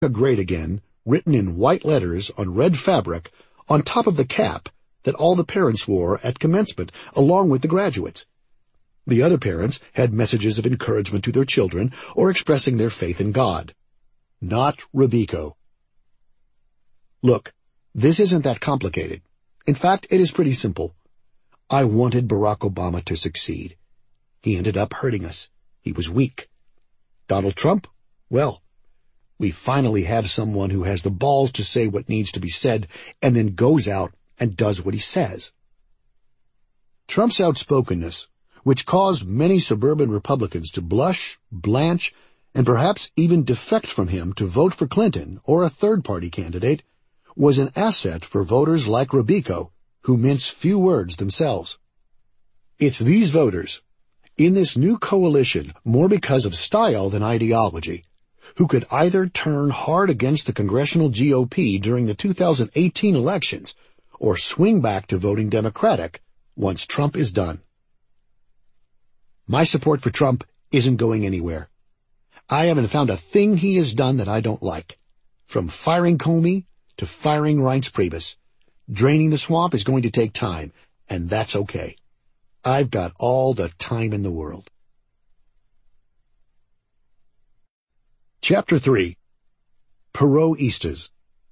Great Again, written in white letters on red fabric, on top of the cap that all the parents wore at commencement, along with the graduates. The other parents had messages of encouragement to their children or expressing their faith in God. Not Robeco. Look, this isn't that complicated. In fact, it is pretty simple. I wanted Barack Obama to succeed. He ended up hurting us. He was weak. Donald Trump? Well, we finally have someone who has the balls to say what needs to be said and then goes out and does what he says. Trump's outspokenness, which caused many suburban Republicans to blush, blanch, and perhaps even defect from him to vote for Clinton or a third-party candidate, was an asset for voters like Robeco, who mince few words themselves. It's these voters, in this new coalition more because of style than ideology, who could either turn hard against the congressional GOP during the 2018 elections or swing back to voting Democratic once Trump is done. My support for Trump isn't going anywhere. I haven't found a thing he has done that I don't like. From firing Comey to firing Reince Priebus. Draining the swamp is going to take time, and that's okay. I've got all the time in the world. Chapter 3. Perot-istas.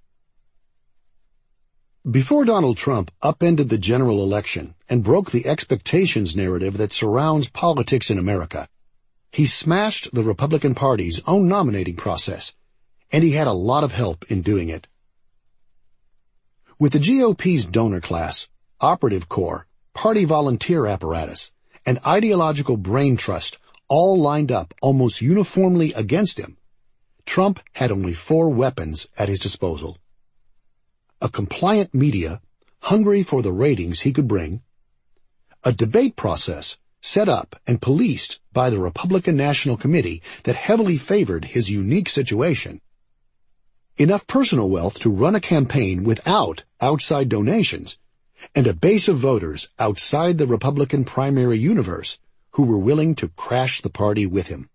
Before Donald Trump upended the general election and broke the expectations narrative that surrounds politics in America, he smashed the Republican Party's own nominating process, and he had a lot of help in doing it. With the GOP's donor class, operative corps, party volunteer apparatus, and ideological brain trust all lined up almost uniformly against him, Trump had only 4 weapons at his disposal. A compliant media, hungry for the ratings he could bring, a debate process set up and policed by the Republican National Committee that heavily favored his unique situation, enough personal wealth to run a campaign without outside donations, and a base of voters outside the Republican primary universe who were willing to crash the party with him.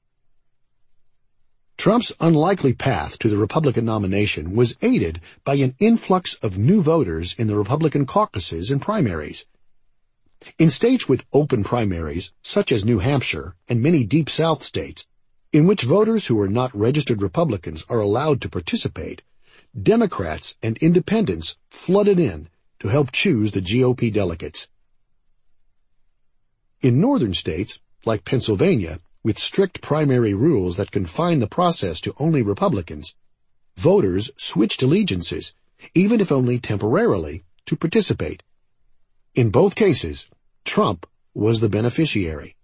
Trump's unlikely path to the Republican nomination was aided by an influx of new voters in the Republican caucuses and primaries. In states with open primaries, such as New Hampshire and many Deep South states, in which voters who are not registered Republicans are allowed to participate, Democrats and independents flooded in to help choose the GOP delegates. In northern states, like Pennsylvania, with strict primary rules that confine the process to only Republicans, voters switched allegiances, even if only temporarily, to participate. In both cases, Trump was the beneficiary.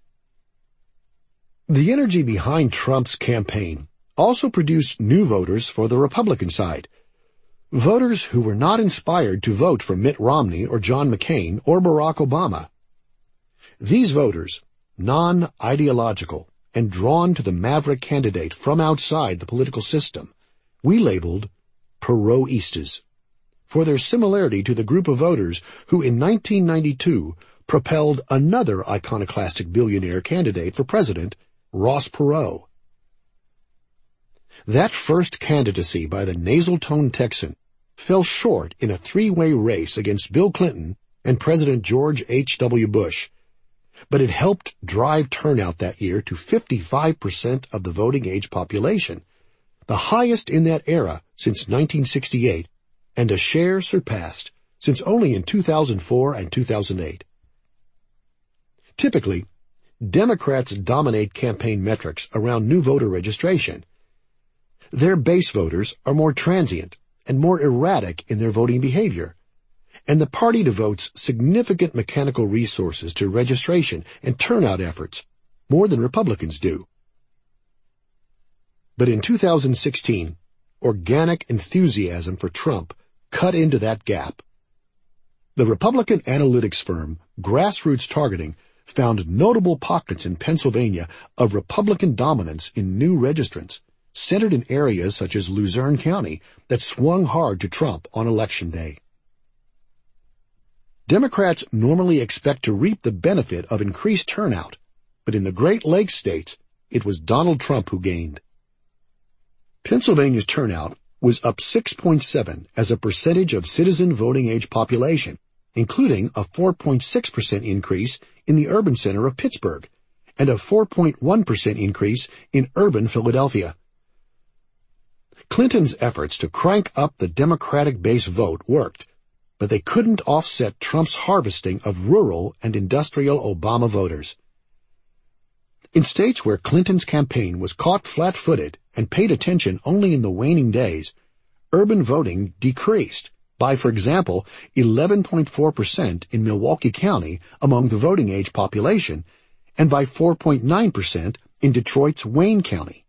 The energy behind Trump's campaign also produced new voters for the Republican side, voters who were not inspired to vote for Mitt Romney or John McCain or Barack Obama. These voters, non-ideological and drawn to the maverick candidate from outside the political system, we labeled Perot-istas, for their similarity to the group of voters who in 1992 propelled another iconoclastic billionaire candidate for president, Ross Perot. That first candidacy by the nasal-toned Texan fell short in a 3-way race against Bill Clinton and President George H.W. Bush, but it helped drive turnout that year to 55% of the voting-age population, the highest in that era since 1968, and a share surpassed since only in 2004 and 2008. Typically, Democrats dominate campaign metrics around new voter registration. Their base voters are more transient and more erratic in their voting behavior, and the party devotes significant mechanical resources to registration and turnout efforts, more than Republicans do. But in 2016, organic enthusiasm for Trump cut into that gap. The Republican analytics firm Grassroots Targeting found notable pockets in Pennsylvania of Republican dominance in new registrants, centered in areas such as Luzerne County that swung hard to Trump on Election Day. Democrats normally expect to reap the benefit of increased turnout, but in the Great Lakes states, it was Donald Trump who gained. Pennsylvania's turnout was up 6.7 as a percentage of citizen voting age population, including a 4.6% increase in the urban center of Pittsburgh and a 4.1% increase in urban Philadelphia. Clinton's efforts to crank up the Democratic base vote worked, but they couldn't offset Trump's harvesting of rural and industrial Obama voters. In states where Clinton's campaign was caught flat-footed and paid attention only in the waning days, urban voting decreased by, for example, 11.4% in Milwaukee County among the voting age population and by 4.9% in Detroit's Wayne County.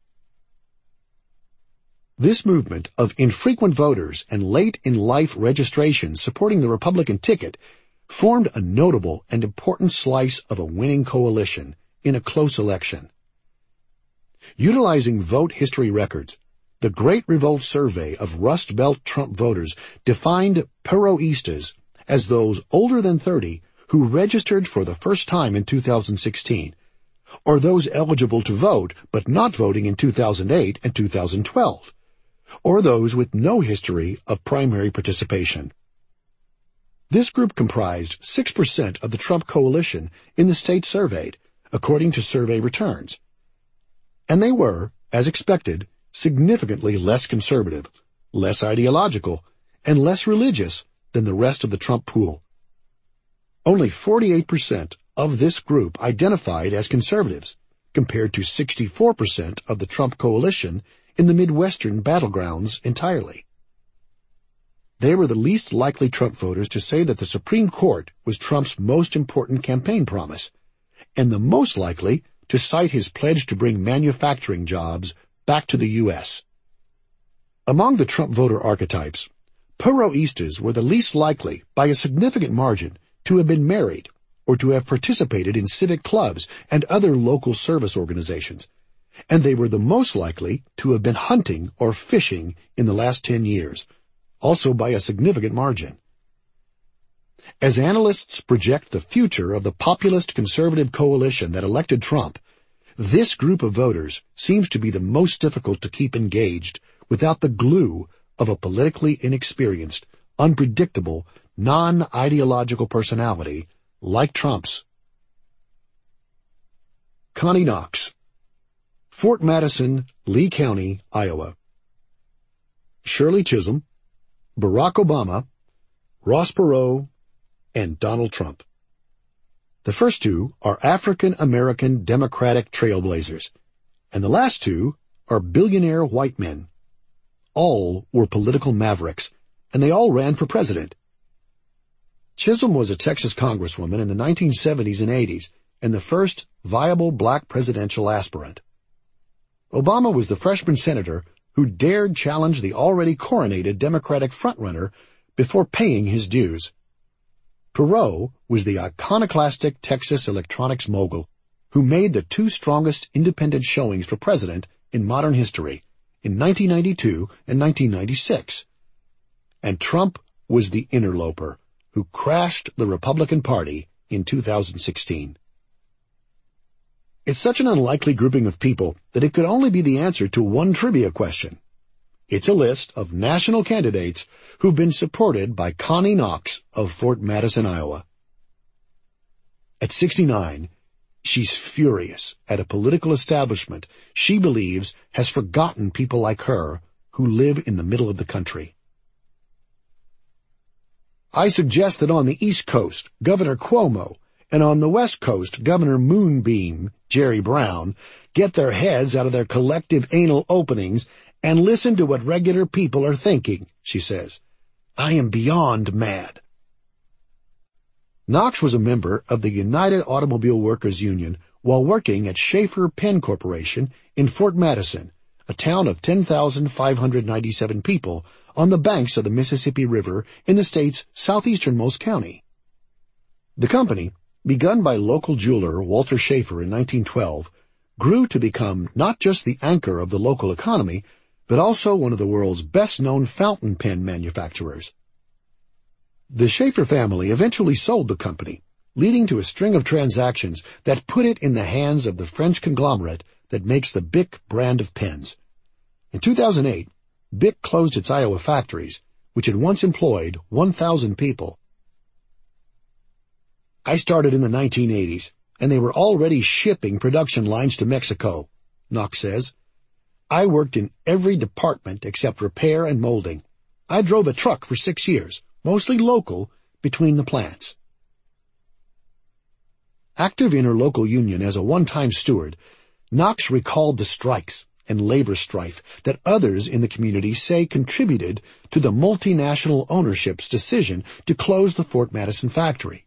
This movement of infrequent voters and late-in-life registration supporting the Republican ticket formed a notable and important slice of a winning coalition in a close election. Utilizing vote history records, the Great Revolt survey of Rust Belt Trump voters defined Peroistas as those older than 30 who registered for the first time in 2016, or those eligible to vote but not voting in 2008 and 2012, or those with no history of primary participation. This group comprised 6% of the Trump coalition in the states surveyed, according to survey returns. And they were, as expected, significantly less conservative, less ideological, and less religious than the rest of the Trump pool. Only 48% of this group identified as conservatives, compared to 64% of the Trump coalition in the Midwestern battlegrounds entirely. They were the least likely Trump voters to say that the Supreme Court was Trump's most important campaign promise, and the most likely to cite his pledge to bring manufacturing jobs back to the U.S. Among the Trump voter archetypes, Peroistas were the least likely, by a significant margin, to have been married or to have participated in civic clubs and other local service organizations, and they were the most likely to have been hunting or fishing in the last 10 years, also by a significant margin. As analysts project the future of the populist conservative coalition that elected Trump, this group of voters seems to be the most difficult to keep engaged without the glue of a politically inexperienced, unpredictable, non-ideological personality like Trump's. Connie Knox, Fort Madison, Lee County, Iowa. Shirley Chisholm, Barack Obama, Ross Perot, and Donald Trump. The first two are African-American Democratic trailblazers, and the last two are billionaire white men. All were political mavericks, and they all ran for president. Chisholm was a Texas congresswoman in the 1970s and 80s, and the first viable black presidential aspirant. Obama was the freshman senator who dared challenge the already coronated Democratic frontrunner before paying his dues. Perot was the iconoclastic Texas electronics mogul who made the two strongest independent showings for president in modern history in 1992 and 1996. And Trump was the interloper who crashed the Republican Party in 2016. It's such an unlikely grouping of people that it could only be the answer to one trivia question. It's a list of national candidates who've been supported by Connie Knox of Fort Madison, Iowa. At 69, she's furious at a political establishment she believes has forgotten people like her who live in the middle of the country. I suggest that on the East Coast, Governor Cuomo, and on the West Coast, Governor Moonbeam, Jerry Brown, get their heads out of their collective anal openings and listen to what regular people are thinking, she says. I am beyond mad. Knox was a member of the United Automobile Workers Union while working at Schaefer Pen Corporation in Fort Madison, a town of 10,597 people on the banks of the Mississippi River in the state's southeasternmost county. The company, begun by local jeweler Walter Schaefer in 1912, grew to become not just the anchor of the local economy, but also one of the world's best-known fountain pen manufacturers. The Schaefer family eventually sold the company, leading to a string of transactions that put it in the hands of the French conglomerate that makes the Bic brand of pens. In 2008, BIC closed its Iowa factories, which had once employed 1,000 people. I started in the 1980s, and they were already shipping production lines to Mexico, Knox says. I worked in every department except repair and molding. I drove a truck for 6 years, mostly local, between the plants. Active in her local union as a one-time steward, Knox recalled the strikes and labor strife that others in the community say contributed to the multinational ownership's decision to close the Fort Madison factory.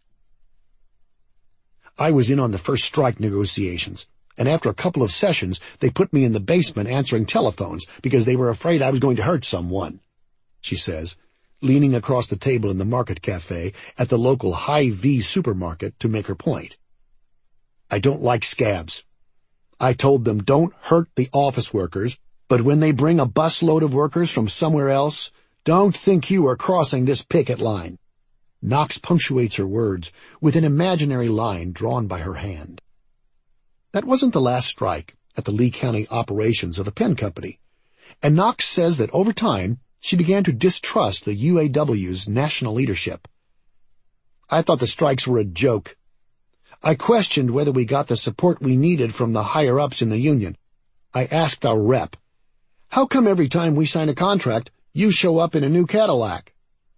I was in on the first strike negotiations, and after a couple of sessions, they put me in the basement answering telephones because they were afraid I was going to hurt someone, she says, leaning across the table in the market cafe at the local Hy-Vee supermarket to make her point. I don't like scabs. I told them don't hurt the office workers, but when they bring a busload of workers from somewhere else, don't think you are crossing this picket line. Knox punctuates her words with an imaginary line drawn by her hand. That wasn't the last strike at the Lee County operations of the Penn Company, and Knox says that over time she began to distrust the UAW's national leadership. I thought the strikes were a joke. I questioned whether we got the support we needed from the higher-ups in the union. I asked our rep, "How come every time we sign a contract, you show up in a new Cadillac?"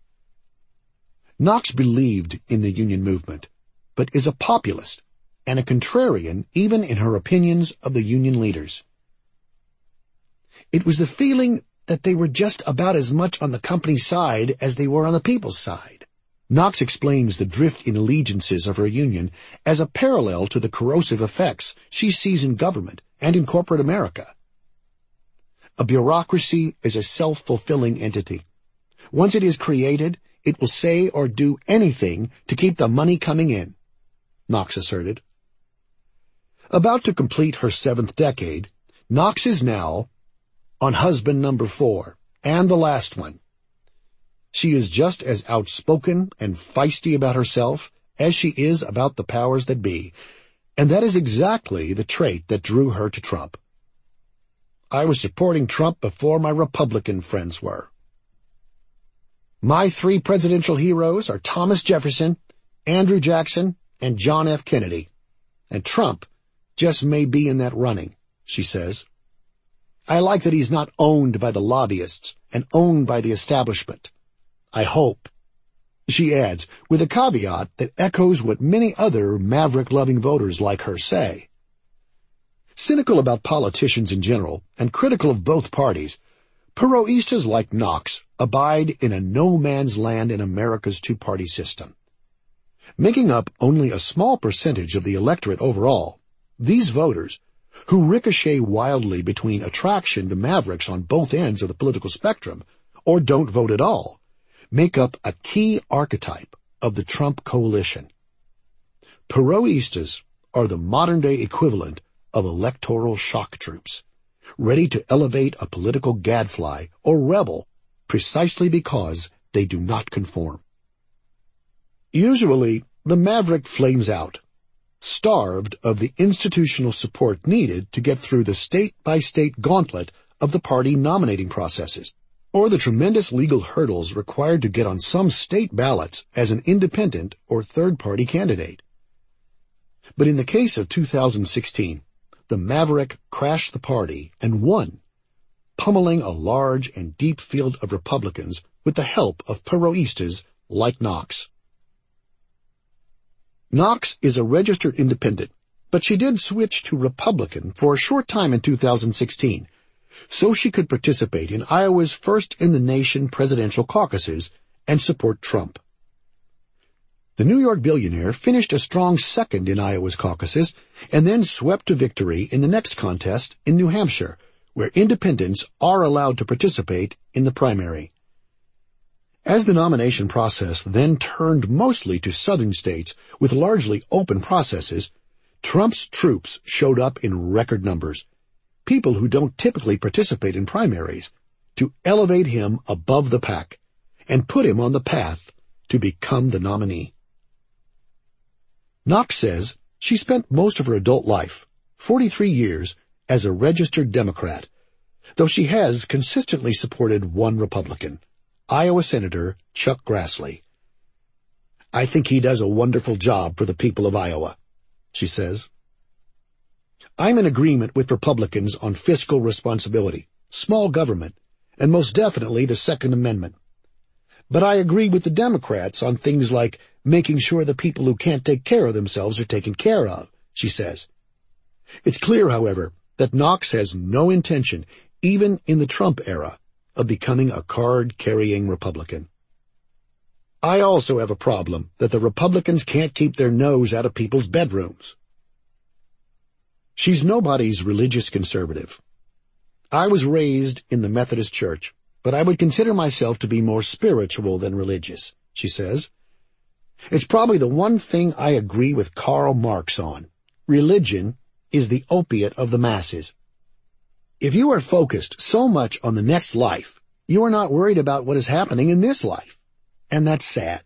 Knox believed in the union movement, but is a populist and a contrarian even in her opinions of the union leaders. It was the feeling that they were just about as much on the company's side as they were on the people's side. Knox explains the drift in allegiances of her union as a parallel to the corrosive effects she sees in government and in corporate America. A bureaucracy is a self-fulfilling entity. Once it is created, it will say or do anything to keep the money coming in, Knox asserted. About to complete her 7th decade, Knox is now on husband number 4, and the last one. She is just as outspoken and feisty about herself as she is about the powers that be, and that is exactly the trait that drew her to Trump. I was supporting Trump before my Republican friends were. My 3 presidential heroes are Thomas Jefferson, Andrew Jackson, and John F. Kennedy, and Trump just may be in that running, she says. I like that he's not owned by the lobbyists and owned by the establishment. I hope, she adds, with a caveat that echoes what many other maverick-loving voters like her say. Cynical about politicians in general and critical of both parties, Peroistas like Knox abide in a no-man's land in America's two-party system. Making up only a small percentage of the electorate overall, these voters, who ricochet wildly between attraction to mavericks on both ends of the political spectrum, or don't vote at all, make up a key archetype of the Trump coalition. Peroistas are the modern-day equivalent of electoral shock troops, ready to elevate a political gadfly or rebel precisely because they do not conform. Usually, the maverick flames out, starved of the institutional support needed to get through the state-by-state gauntlet of the party nominating processes, or the tremendous legal hurdles required to get on some state ballots as an independent or third-party candidate. But in the case of 2016, the maverick crashed the party and won, pummeling a large and deep field of Republicans with the help of Peroistas like Knox. Knox is a registered independent, but she did switch to Republican for a short time in 2016, so she could participate in Iowa's first-in-the-nation presidential caucuses and support Trump. The New York billionaire finished a strong second in Iowa's caucuses and then swept to victory in the next contest in New Hampshire, where independents are allowed to participate in the primary. As the nomination process then turned mostly to southern states with largely open processes, Trump's troops showed up in record numbers, people who don't typically participate in primaries, to elevate him above the pack and put him on the path to become the nominee. Knox says she spent most of her adult life, 43 years, as a registered Democrat, though she has consistently supported one Republican, Iowa Senator Chuck Grassley. "I think he does a wonderful job for the people of Iowa," she says. "I'm in agreement with Republicans on fiscal responsibility, small government, and most definitely the Second Amendment. But I agree with the Democrats on things like making sure the people who can't take care of themselves are taken care of," she says. It's clear, however, that Knox has no intention, even in the Trump era, of becoming a card-carrying Republican. "I also have a problem that the Republicans can't keep their nose out of people's bedrooms." She's nobody's religious conservative. "I was raised in the Methodist Church, but I would consider myself to be more spiritual than religious," she says. "It's probably the one thing I agree with Karl Marx on. Religion is the opiate of the masses. If you are focused so much on the next life, you are not worried about what is happening in this life. And that's sad."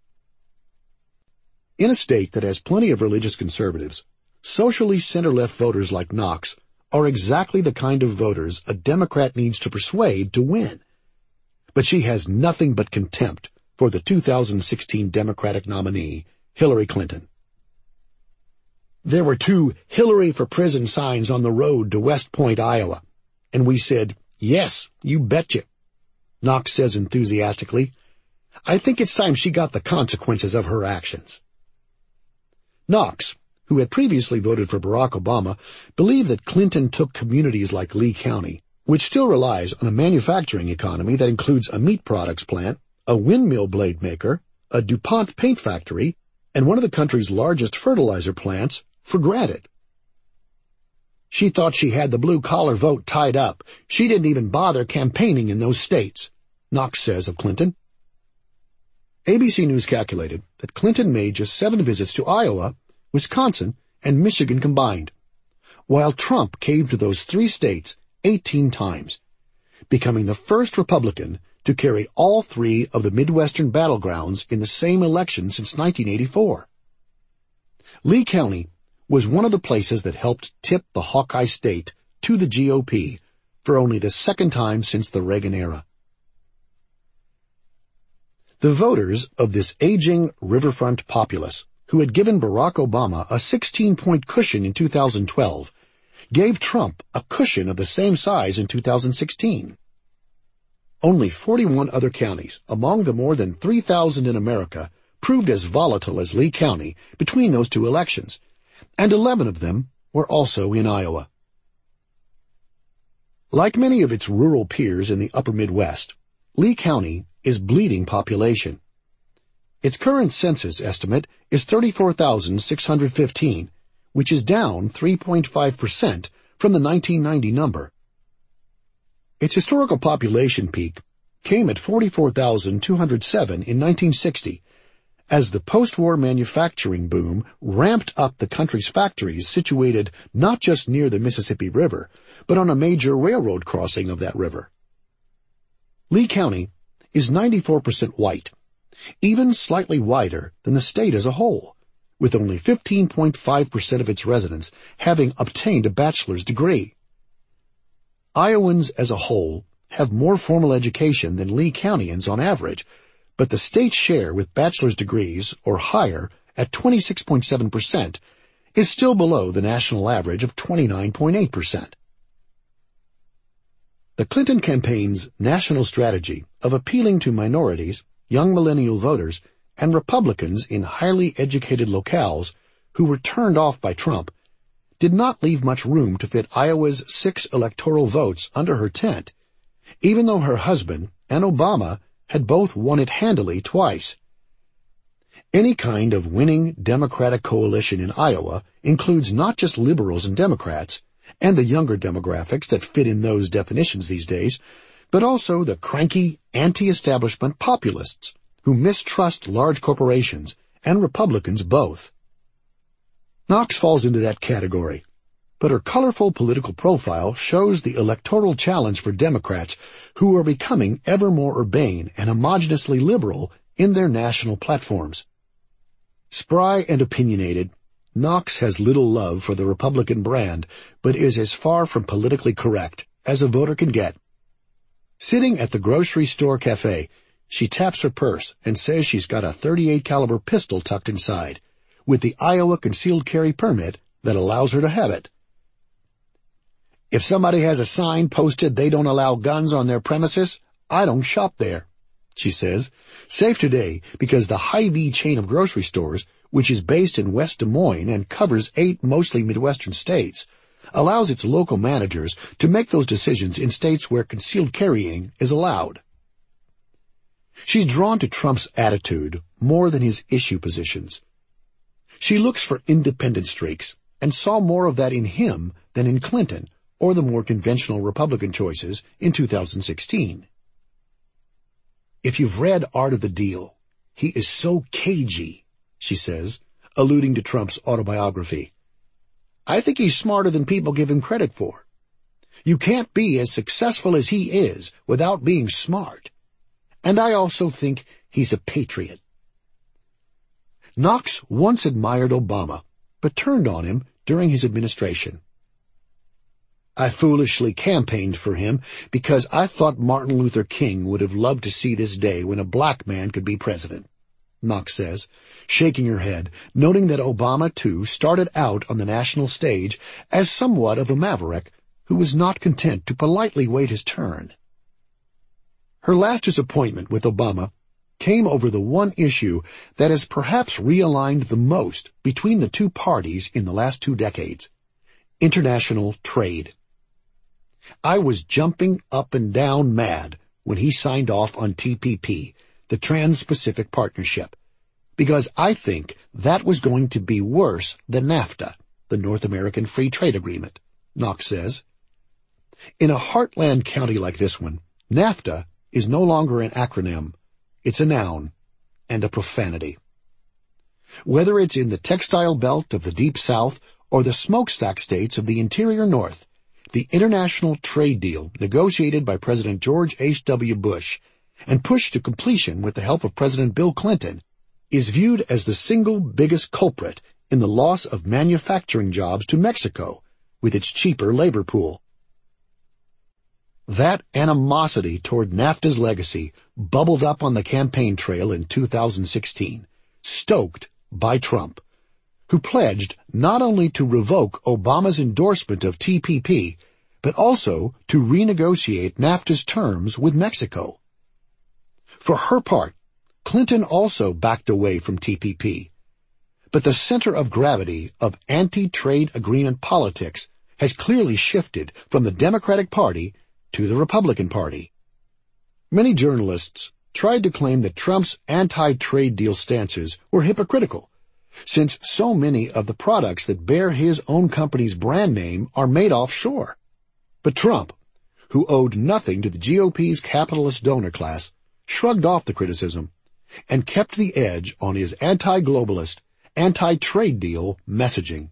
In a state that has plenty of religious conservatives, socially center-left voters like Knox are exactly the kind of voters a Democrat needs to persuade to win. But she has nothing but contempt for the 2016 Democratic nominee, Hillary Clinton. "There were 2 Hillary for Prison signs on the road to West Point, Iowa, and we said, 'Yes, you betcha,'" Knox says enthusiastically. "I think it's time she got the consequences of her actions." Knox, who had previously voted for Barack Obama, believed that Clinton took communities like Lee County, which still relies on a manufacturing economy that includes a meat products plant, a windmill blade maker, a DuPont paint factory, and one of the country's largest fertilizer plants, for granted. "She thought she had the blue-collar vote tied up. She didn't even bother campaigning in those states," Knox says of Clinton. ABC News calculated that Clinton made just 7 visits to Iowa, Wisconsin, and Michigan combined, while Trump caved to those 3 states 18 times, becoming the first Republican to carry all 3 of the Midwestern battlegrounds in the same election since 1984. Lee County was one of the places that helped tip the Hawkeye State to the GOP for only the 2nd time since the Reagan era. The voters of this aging riverfront populace, who had given Barack Obama a 16-point cushion in 2012, gave Trump a cushion of the same size in 2016. Only 41 other counties, among the more than 3,000 in America, proved as volatile as Lee County between those 2 elections, and 11 of them were also in Iowa. Like many of its rural peers in the upper Midwest, Lee County is bleeding population. Its current census estimate is 34,615, which is down 3.5% from the 1990 number. Its historical population peak came at 44,207 in 1960, as the post-war manufacturing boom ramped up the country's factories situated not just near the Mississippi River, but on a major railroad crossing of that river. Lee County is 94% white, even slightly whiter than the state as a whole, with only 15.5% of its residents having obtained a bachelor's degree. Iowans as a whole have more formal education than Lee Countyans on average, but the state's share with bachelor's degrees or higher at 26.7% is still below the national average of 29.8%. The Clinton campaign's national strategy of appealing to minorities, young millennial voters, and Republicans in highly educated locales who were turned off by Trump did not leave much room to fit Iowa's 6 electoral votes under her tent, even though her husband and Obama had both won it handily twice. Any kind of winning Democratic coalition in Iowa includes not just liberals and Democrats, and the younger demographics that fit in those definitions these days, but also the cranky, anti-establishment populists who mistrust large corporations and Republicans both. Knox falls into that category, but her colorful political profile shows the electoral challenge for Democrats who are becoming ever more urbane and homogeneously liberal in their national platforms. Spry and opinionated, Knox has little love for the Republican brand, but is as far from politically correct as a voter can get. Sitting at the grocery store cafe, she taps her purse and says she's got a .38 caliber pistol tucked inside, with the Iowa concealed carry permit that allows her to have it. If somebody has a sign posted they don't allow guns on their premises, I don't shop there, she says. Safe today because the Hy-Vee chain of grocery stores, which is based in West Des Moines and covers 8 mostly Midwestern states, allows its local managers to make those decisions in states where concealed carrying is allowed. She's drawn to Trump's attitude more than his issue positions. She looks for independent streaks and saw more of that in him than in Clinton or the more conventional Republican choices in 2016. If you've read Art of the Deal, he is so cagey, she says, alluding to Trump's autobiography. I think he's smarter than people give him credit for. You can't be as successful as he is without being smart. And I also think he's a patriot. Knox once admired Obama, but turned on him during his administration. I foolishly campaigned for him because I thought Martin Luther King would have loved to see this day when a black man could be president, Knox says, shaking her head, noting that Obama, too, started out on the national stage as somewhat of a maverick who was not content to politely wait his turn. Her last disappointment with Obama came over the one issue that has perhaps realigned the most between the two parties in the last 2 decades: international trade. I was jumping up and down mad when he signed off on TPP, the Trans-Pacific Partnership, because I think that was going to be worse than NAFTA, the North American Free Trade Agreement, Knox says. In a heartland county like this one, NAFTA is no longer an acronym. It's a noun and a profanity. Whether it's in the textile belt of the Deep South or the smokestack states of the interior North, the international trade deal negotiated by President George H.W. Bush and pushed to completion with the help of President Bill Clinton is viewed as the single biggest culprit in the loss of manufacturing jobs to Mexico with its cheaper labor pool. That animosity toward NAFTA's legacy bubbled up on the campaign trail in 2016, stoked by Trump, who pledged not only to revoke Obama's endorsement of TPP, but also to renegotiate NAFTA's terms with Mexico. For her part, Clinton also backed away from TPP, but the center of gravity of anti-trade agreement politics has clearly shifted from the Democratic Party to the Republican Party. Many journalists tried to claim that Trump's anti-trade deal stances were hypocritical, since so many of the products that bear his own company's brand name are made offshore. But Trump, who owed nothing to the GOP's capitalist donor class, shrugged off the criticism and kept the edge on his anti-globalist, anti-trade deal messaging.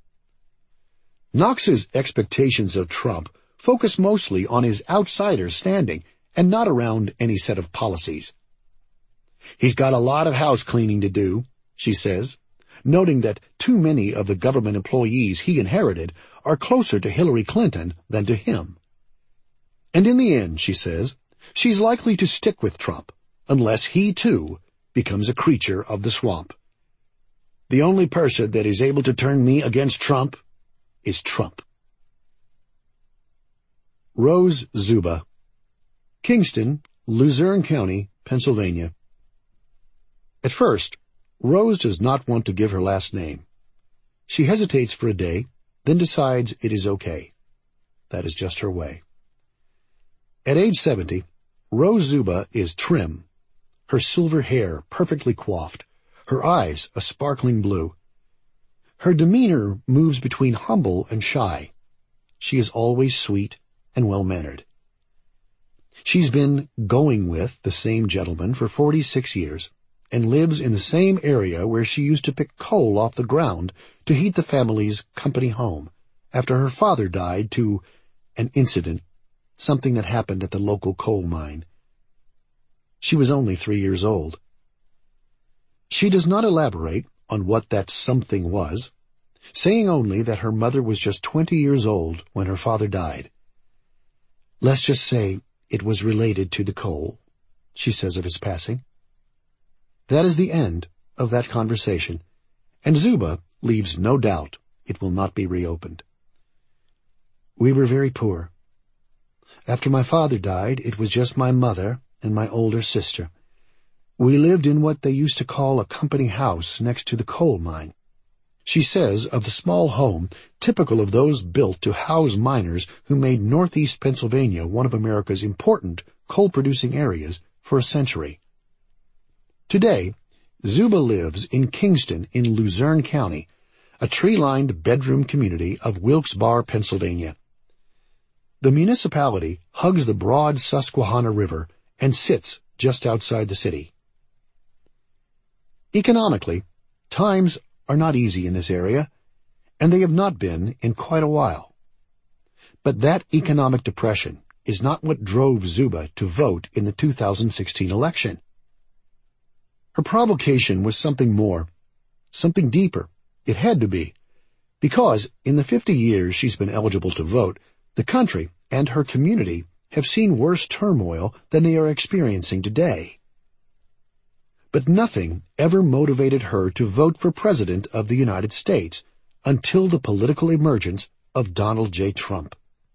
Knox's expectations of Trump focus mostly on his outsider standing and not around any set of policies. He's got a lot of house cleaning to do, she says, noting that too many of the government employees he inherited are closer to Hillary Clinton than to him. And in the end, she says, she's likely to stick with Trump unless he, too, becomes a creature of the swamp. The only person that is able to turn me against Trump is Trump. Rose Zuba, Kingston, Luzerne County, Pennsylvania. At first, Rose does not want to give her last name. She hesitates for a day, then decides it is okay. That is just her way. At age 70, Rose Zuba is trim, her silver hair perfectly coiffed, her eyes a sparkling blue. Her demeanor moves between humble and shy. She is always sweet and well-mannered. She's been going with the same gentleman for 46 years and lives in the same area where she used to pick coal off the ground to heat the family's company home after her father died to an incident, something that happened at the local coal mine. She was only 3 years old. She does not elaborate on what that something was, saying only that her mother was just 20 years old when her father died. Let's just say it was related to the coal, she says of his passing. That is the end of that conversation, and Zuba leaves no doubt it will not be reopened. We were very poor. After my father died, it was just my mother and my older sister. We lived in what they used to call a company house next to the coal mine. She says of the small home, typical of those built to house miners who made northeast Pennsylvania one of America's important coal-producing areas for a century. Today, Zuba lives in Kingston in Luzerne County, a tree-lined bedroom community of Wilkes-Barre, Pennsylvania. The municipality hugs the broad Susquehanna River and sits just outside the city. Economically, times are not easy in this area, and they have not been in quite a while. But that economic depression is not what drove Zuba to vote in the 2016 election. Her provocation was something more, something deeper. It had to be, because in the 50 years she's been eligible to vote, the country and her community have seen worse turmoil than they are experiencing today. But nothing ever motivated her to vote for President of the United States until the political emergence of Donald J. Trump.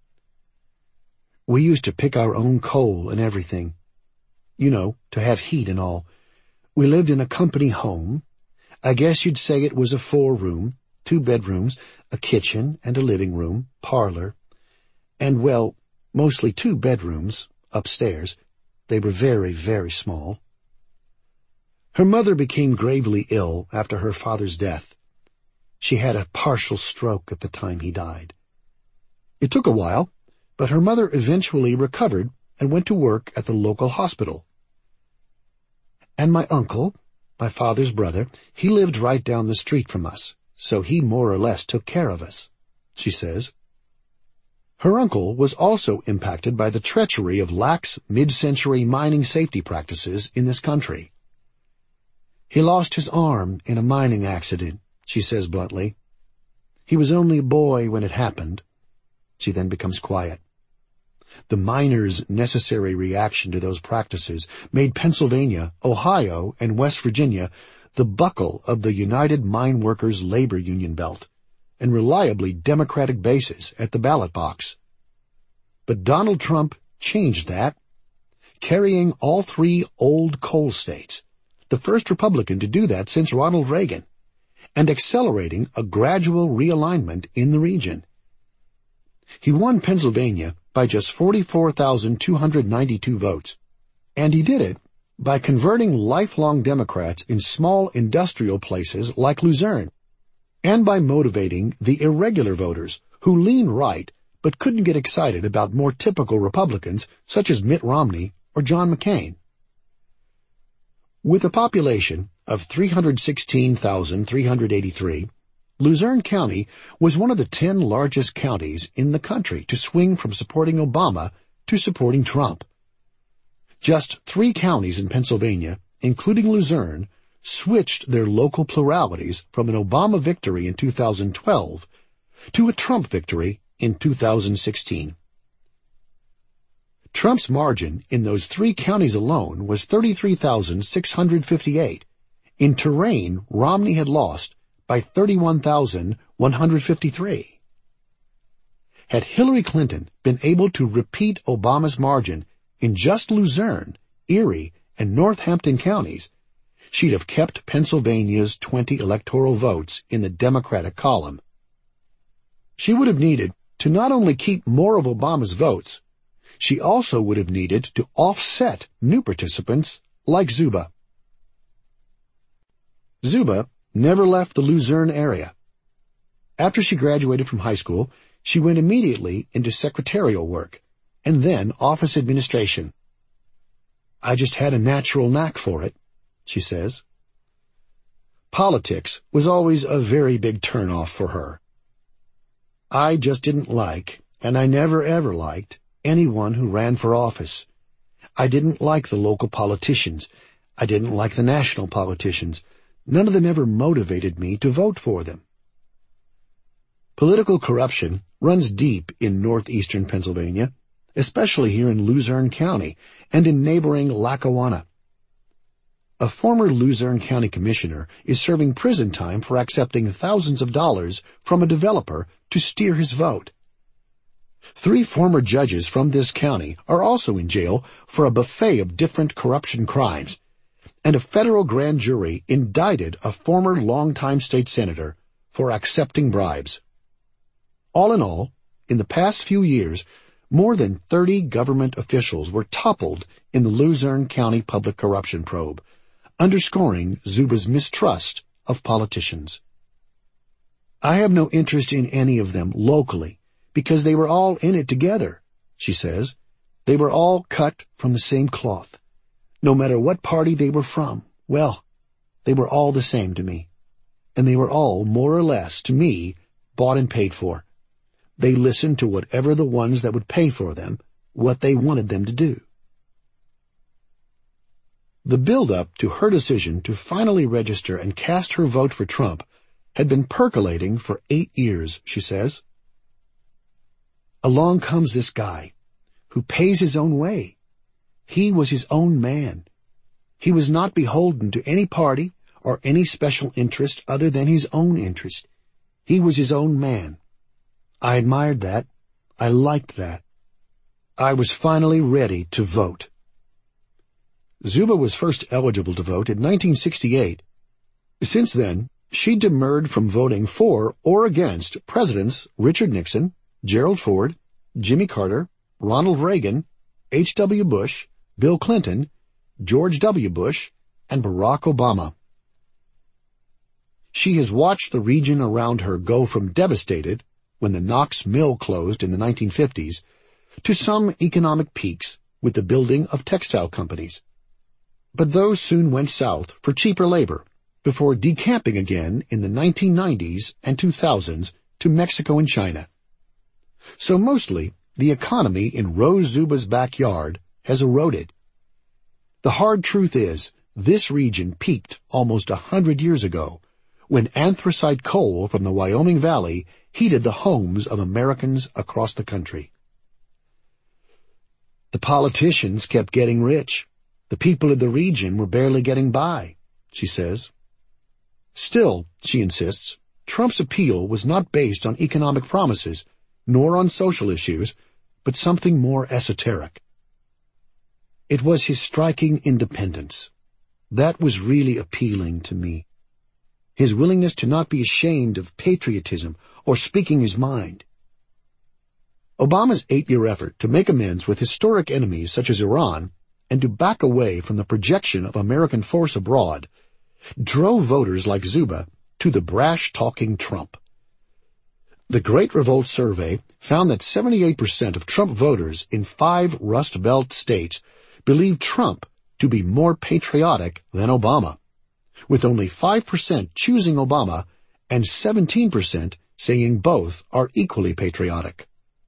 We used to pick our own coal and everything. You know, to have heat and all. We lived in a company home. I guess you'd say it was a 4-room, 2 bedrooms, a kitchen and a living room, parlor, and, well, mostly 2 bedrooms upstairs. They were very, very small. Her mother became gravely ill after her father's death. She had a partial stroke at the time he died. It took a while, but her mother eventually recovered and went to work at the local hospital. And my uncle, my father's brother, he lived right down the street from us, so he more or less took care of us, she says. Her uncle was also impacted by the treachery of lax mid-century mining safety practices in this country. He lost his arm in a mining accident, she says bluntly. He was only a boy when it happened. She then becomes quiet. The miners' necessary reaction to those practices made Pennsylvania, Ohio, and West Virginia the buckle of the United Mine Workers Labor Union belt, and reliably Democratic bases at the ballot box. But Donald Trump changed that, carrying all 3 old coal states, the first Republican to do that since Ronald Reagan, and accelerating a gradual realignment in the region. He won Pennsylvania by just 44,292 votes, and he did it by converting lifelong Democrats in small industrial places like Luzerne, and by motivating the irregular voters who lean right but couldn't get excited about more typical Republicans such as Mitt Romney or John McCain. With a population of 316,383, Luzerne County was one of the 10 largest counties in the country to swing from supporting Obama to supporting Trump. Just 3 counties in Pennsylvania, including Luzerne, switched their local pluralities from an Obama victory in 2012 to a Trump victory in 2016. Trump's margin in those 3 counties alone was 33,658. In terrain, Romney had lost by 31,153. Had Hillary Clinton been able to repeat Obama's margin in just Luzerne, Erie, and Northampton counties, she'd have kept Pennsylvania's 20 electoral votes in the Democratic column. She would have needed to not only keep more of Obama's votes, she also would have needed to offset new participants like Zuba. Zuba never left the Luzerne area. After she graduated from high school, she went immediately into secretarial work, and then office administration. I just had a natural knack for it, she says. Politics was always a very big turnoff for her. I just didn't like, and I never ever liked, anyone who ran for office. I didn't like the local politicians. I didn't like the national politicians. None of them ever motivated me to vote for them. Political corruption runs deep in northeastern Pennsylvania, especially here in Luzerne County and in neighboring Lackawanna. A former Luzerne County commissioner is serving prison time for accepting thousands of dollars from a developer to steer his vote. 3 former judges from this county are also in jail for a buffet of different corruption crimes, and a federal grand jury indicted a former longtime state senator for accepting bribes. All in all, in the past few years, more than 30 government officials were toppled in the Luzerne County public corruption probe, underscoring Zuba's mistrust of politicians. "I have no interest in any of them locally, because they were all in it together," she says. "They were all cut from the same cloth. No matter what party they were from, well, they were all the same to me. And they were all, more or less, to me, bought and paid for. They listened to whatever the ones that would pay for them, what they wanted them to do." The build-up to her decision to finally register and cast her vote for Trump had been percolating for 8 years, she says. Along comes this guy, who pays his own way. He was his own man. He was not beholden to any party or any special interest other than his own interest. He was his own man. I admired that. I liked that. I was finally ready to vote. Zuba was first eligible to vote in 1968. Since then, she demurred from voting for or against Presidents Richard Nixon, Gerald Ford, Jimmy Carter, Ronald Reagan, H.W. Bush, Bill Clinton, George W. Bush, and Barack Obama. She has watched the region around her go from devastated, when the Knox Mill closed in the 1950s, to some economic peaks with the building of textile companies. But those soon went south for cheaper labor, before decamping again in the 1990s and 2000s to Mexico and China. So mostly, the economy in Rose Zuba's backyard has eroded. The hard truth is, this region peaked almost 100 years ago, when anthracite coal from the Wyoming Valley heated the homes of Americans across the country. The politicians kept getting rich. The people of the region were barely getting by, she says. Still, she insists, Trump's appeal was not based on economic promises, nor on social issues, but something more esoteric. It was his striking independence. That was really appealing to me. His willingness to not be ashamed of patriotism or speaking his mind. Obama's 8-year effort to make amends with historic enemies such as Iran and to back away from the projection of American force abroad drove voters like Zuba to the brash-talking Trump. The Great Revolt survey found that 78% of Trump voters in 5 Rust Belt states believed Trump to be more patriotic than Obama, with only 5% choosing Obama and 17% saying both are equally patriotic.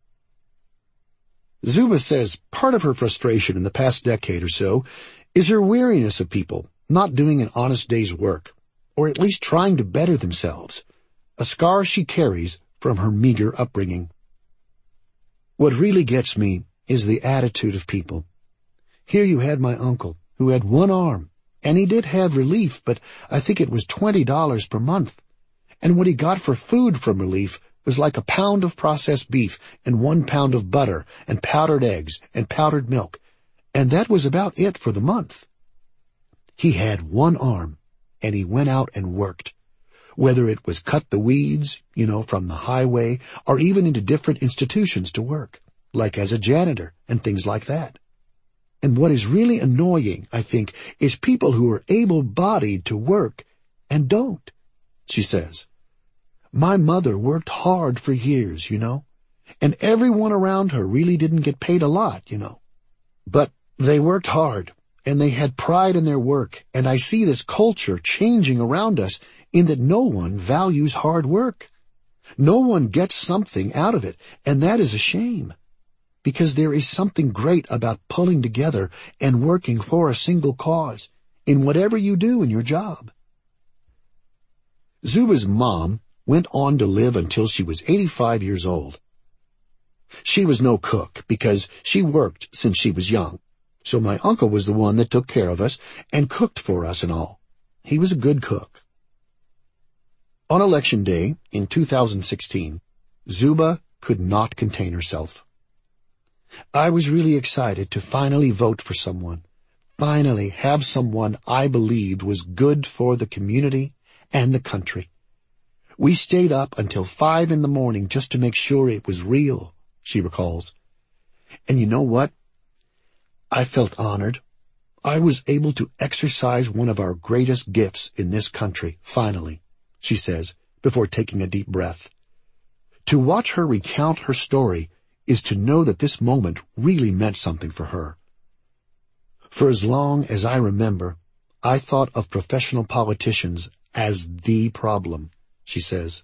Zuba says part of her frustration in the past decade or so is her weariness of people not doing an honest day's work, or at least trying to better themselves, a scar she carries from her meager upbringing. What really gets me is the attitude of people. Here you had my uncle, who had 1 arm, and he did have relief, but I think it was $20 per month. And what he got for food from relief was like a pound of processed beef and 1 pound of butter and powdered eggs and powdered milk, and that was about it for the month. He had 1 arm, and he went out and worked, whether it was cut the weeds, from the highway, or even into different institutions to work, like as a janitor and things like that. And what is really annoying, I think, is people who are able-bodied to work and don't, she says. My mother worked hard for years, and everyone around her really didn't get paid a lot, But they worked hard, and they had pride in their work, and I see this culture changing around us in that no one values hard work. No one gets something out of it, and that is a shame, because there is something great about pulling together and working for a single cause in whatever you do in your job. Zuba's mom went on to live until she was 85 years old. She was no cook because she worked since she was young. So my uncle was the one that took care of us and cooked for us and all. He was a good cook. On Election Day in 2016, Zuba could not contain herself. I was really excited to finally vote for someone, finally have someone I believed was good for the community and the country. We stayed up until 5 in the morning just to make sure it was real, she recalls. And you know what? I felt honored. I was able to exercise one of our greatest gifts in this country, finally, she says, before taking a deep breath. To watch her recount her story is to know that this moment really meant something for her. For as long as I remember, I thought of professional politicians as the problem, she says.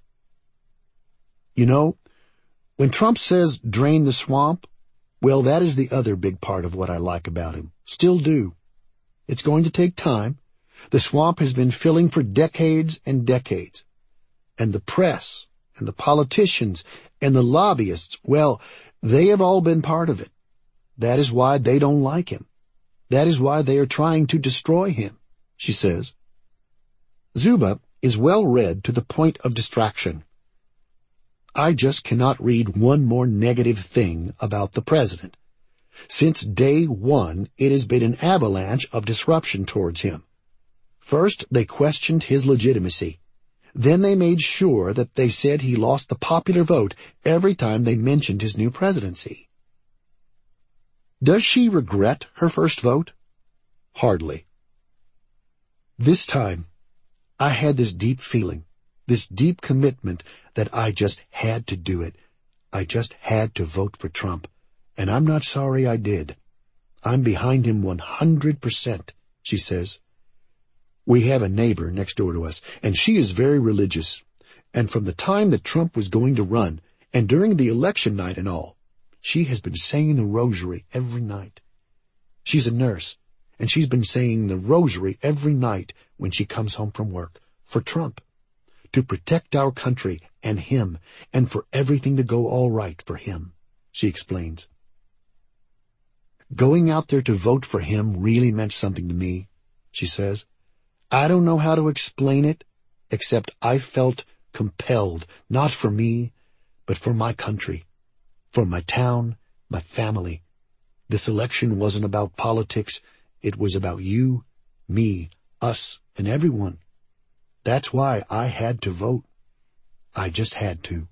You know, when Trump says drain the swamp, well, that is the other big part of what I like about him. Still do. It's going to take time. The swamp has been filling for decades and decades. And the press and the politicians and the lobbyists, well, they have all been part of it. That is why they don't like him. That is why they are trying to destroy him, she says. Zuba is well read to the point of distraction. I just cannot read one more negative thing about the president. Since day one, it has been an avalanche of disruption towards him. First, they questioned his legitimacy. Then they made sure that they said he lost the popular vote every time they mentioned his new presidency. Does she regret her first vote? Hardly. This time, I had this deep feeling, this deep commitment that I just had to do it. I just had to vote for Trump, and I'm not sorry I did. I'm behind him 100%, she says. We have a neighbor next door to us, and she is very religious. And from the time that Trump was going to run, and during the election night and all, she has been saying the rosary every night. She's a nurse, and she's been saying the rosary every night when she comes home from work, for Trump, to protect our country and him, and for everything to go all right for him, she explains. Going out there to vote for him really meant something to me, she says. I don't know how to explain it, except I felt compelled, not for me, but for my country, for my town, my family. This election wasn't about politics. It was about you, me, us, and everyone. That's why I had to vote. I just had to.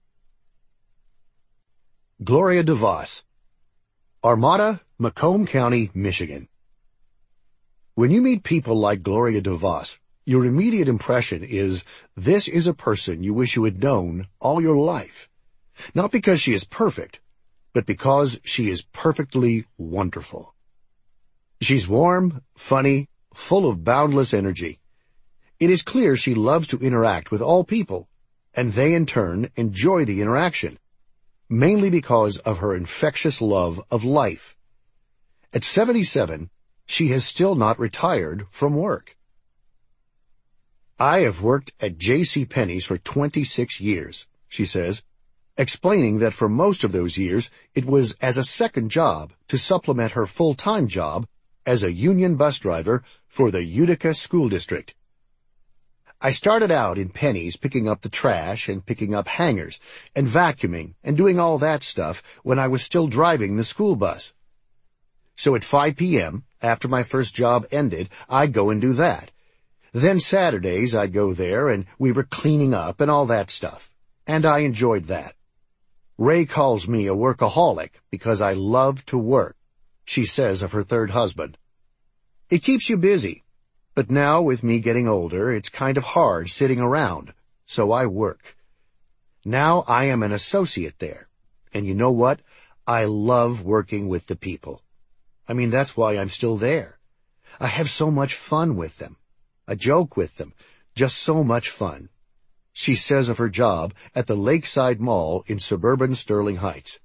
Gloria DeVos, Armada, Macomb County, Michigan. When you meet people like Gloria DeVos, your immediate impression is this is a person you wish you had known all your life. Not because she is perfect, but because she is perfectly wonderful. She's warm, funny, full of boundless energy. It is clear she loves to interact with all people, and they in turn enjoy the interaction, mainly because of her infectious love of life. At 77, she has still not retired from work. I have worked at J.C. Penney's for 26 years, she says, explaining that for most of those years it was as a second job to supplement her full-time job as a union bus driver for the Utica School District. I started out in Penney's picking up the trash and picking up hangers and vacuuming and doing all that stuff when I was still driving the school bus. So at 5 p.m., after my first job ended, I'd go and do that. Then Saturdays I'd go there and we were cleaning up and all that stuff. And I enjoyed that. Ray calls me a workaholic because I love to work, she says of her third husband. It keeps you busy. But now with me getting older, it's kind of hard sitting around, so I work. Now I am an associate there. And you know what? I love working with the people. I mean, that's why I'm still there. I have so much fun with them. I joke with them. Just so much fun. She says of her job at the Lakeside Mall in suburban Sterling Heights.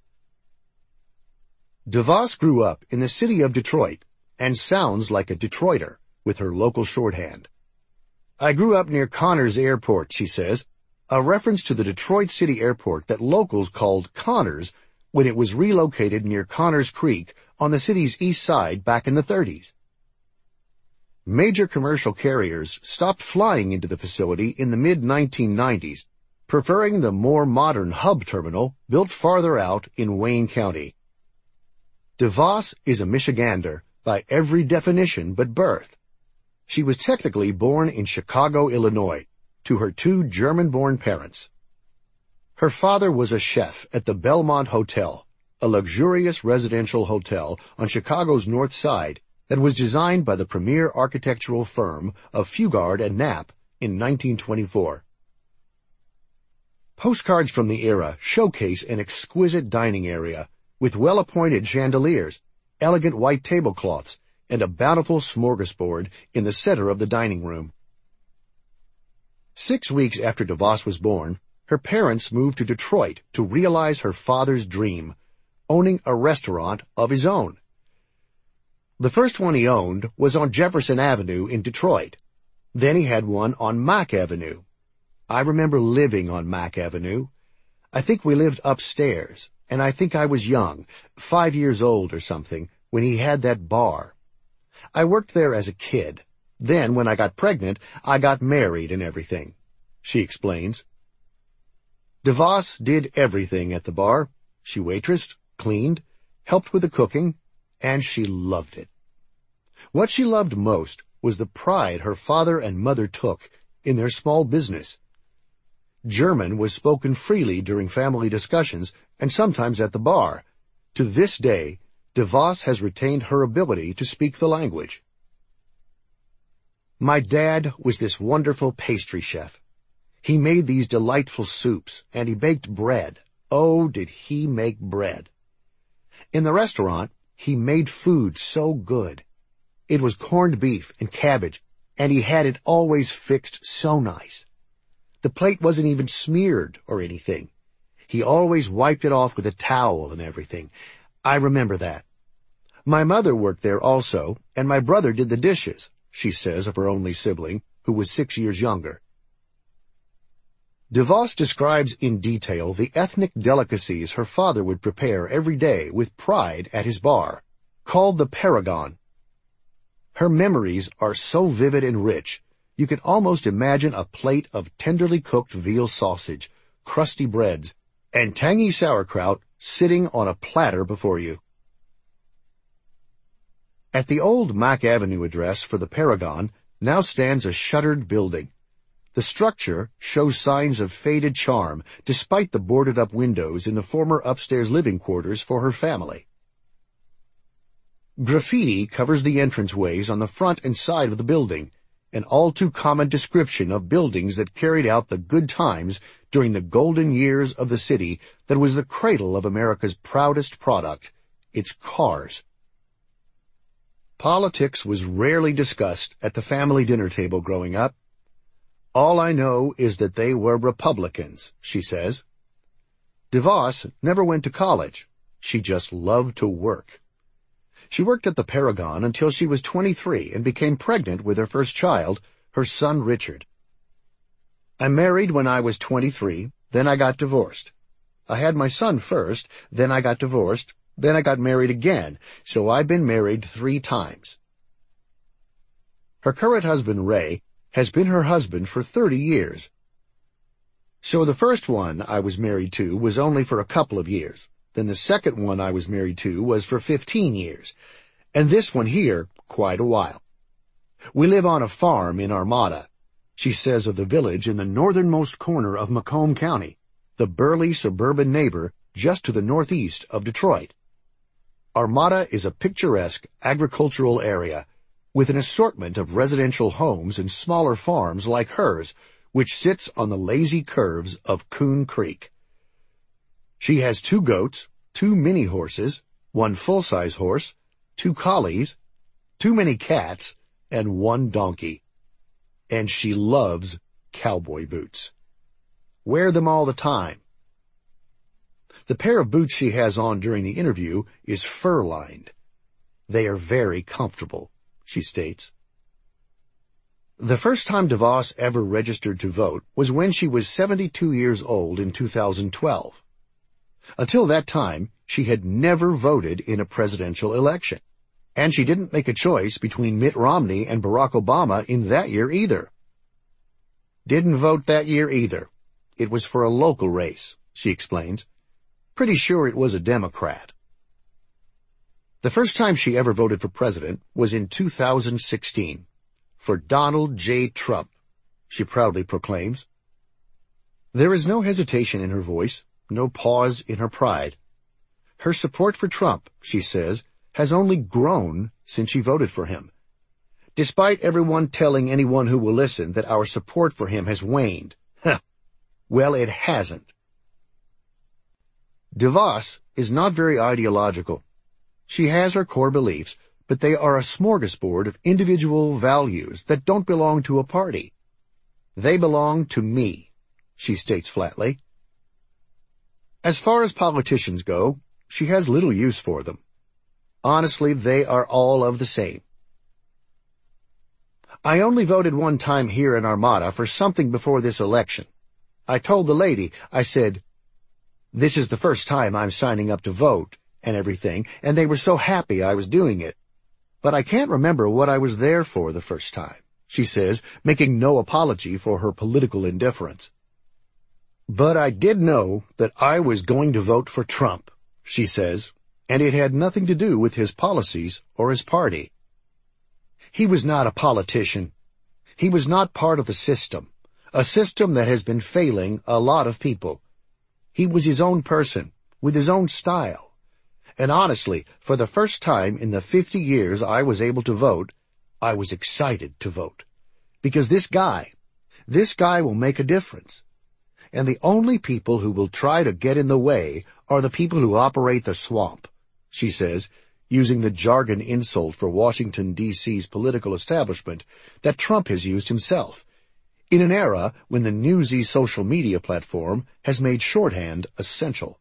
DeVos grew up in the city of Detroit and sounds like a Detroiter with her local shorthand. I grew up near Connors Airport, she says, a reference to the Detroit City Airport that locals called Connors when it was relocated near Connors Creek on the city's east side back in the 30s. Major commercial carriers stopped flying into the facility in the mid-1990s, preferring the more modern hub terminal built farther out in Wayne County. DeVos is a Michigander by every definition but birth. She was technically born in Chicago, Illinois, to her two German-born parents. Her father was a chef at the Belmont Hotel, a luxurious residential hotel on Chicago's North Side that was designed by the premier architectural firm of Fugard and Knapp in 1924. Postcards from the era showcase an exquisite dining area with well-appointed chandeliers, elegant white tablecloths, and a bountiful smorgasbord in the center of the dining room. 6 weeks after DeVos was born, her parents moved to Detroit to realize her father's dream, owning a restaurant of his own. The first one he owned was on Jefferson Avenue in Detroit. Then he had one on Mack Avenue. I remember living on Mack Avenue. I think we lived upstairs, and I think I was young, 5 years old or something, when he had that bar. I worked there as a kid. Then, when I got pregnant, I got married and everything, she explains. DeVos did everything at the bar. She waitressed, cleaned, helped with the cooking, and she loved it. What she loved most was the pride her father and mother took in their small business. German was spoken freely during family discussions and sometimes at the bar. To this day, DeVos has retained her ability to speak the language. My dad was this wonderful pastry chef. He made these delightful soups, and he baked bread. Oh, did he make bread! In the restaurant, he made food so good. It was corned beef and cabbage, and he had it always fixed so nice. The plate wasn't even smeared or anything. He always wiped it off with a towel and everything. I remember that. My mother worked there also, and my brother did the dishes, she says of her only sibling, who was 6 years younger. DeVos describes in detail the ethnic delicacies her father would prepare every day with pride at his bar, called the Paragon. Her memories are so vivid and rich, you can almost imagine a plate of tenderly cooked veal sausage, crusty breads, and tangy sauerkraut sitting on a platter before you. At the old Mack Avenue address for the Paragon now stands a shuttered building. The structure shows signs of faded charm despite the boarded-up windows in the former upstairs living quarters for her family. Graffiti covers the entranceways on the front and side of the building, an all-too-common description of buildings that carried out the good times during the golden years of the city that was the cradle of America's proudest product, its cars. Politics was rarely discussed at the family dinner table growing up. All I know is that they were Republicans, she says. DeVos never went to college. She just loved to work. She worked at the Paragon until she was 23 and became pregnant with her first child, her son Richard. I married when I was 23, then I got divorced. I had my son first, then I got divorced, then I got married again, so I've been married 3 times. Her current husband, Ray, has been her husband for 30 years. So the first one I was married to was only for a couple of years. Then the second one I was married to was for 15 years. And this one here, quite a while. We live on a farm in Armada, she says of the village in the northernmost corner of Macomb County, the burly suburban neighbor just to the northeast of Detroit. Armada is a picturesque agricultural area with an assortment of residential homes and smaller farms like hers, which sits on the lazy curves of Coon Creek. She has 2 goats, 2 mini horses, 1 full-size horse, 2 collies, too many cats, and 1 donkey. And she loves cowboy boots. Wear them all the time. The pair of boots she has on during the interview is fur-lined. They are very comfortable, she states. The first time DeVos ever registered to vote was when she was 72 years old in 2012. Until that time, she had never voted in a presidential election, and she didn't make a choice between Mitt Romney and Barack Obama in that year either. Didn't vote that year either. It was for a local race, she explains. Pretty sure it was a Democrat. The first time she ever voted for president was in 2016, for Donald J. Trump, she proudly proclaims. There is no hesitation in her voice, no pause in her pride. Her support for Trump, she says, has only grown since she voted for him. Despite everyone telling anyone who will listen that our support for him has waned. Well, it hasn't. DeVos is not very ideological. She has her core beliefs, but they are a smorgasbord of individual values that don't belong to a party. They belong to me, she states flatly. As far as politicians go, she has little use for them. Honestly, they are all of the same. I only voted one time here in Armada for something before this election. I told the lady, I said, "This is the first time I'm signing up to vote," and everything, and they were so happy I was doing it. But I can't remember what I was there for the first time, she says, making no apology for her political indifference. But I did know that I was going to vote for Trump, she says, and it had nothing to do with his policies or his party. He was not a politician. He was not part of a system that has been failing a lot of people. He was his own person, with his own style. And honestly, for the first time in the 50 years I was able to vote, I was excited to vote. Because this guy will make a difference. And the only people who will try to get in the way are the people who operate the swamp, she says, using the jargon insult for Washington, D.C.'s political establishment that Trump has used himself, in an era when the Newsy social media platform has made shorthand essential.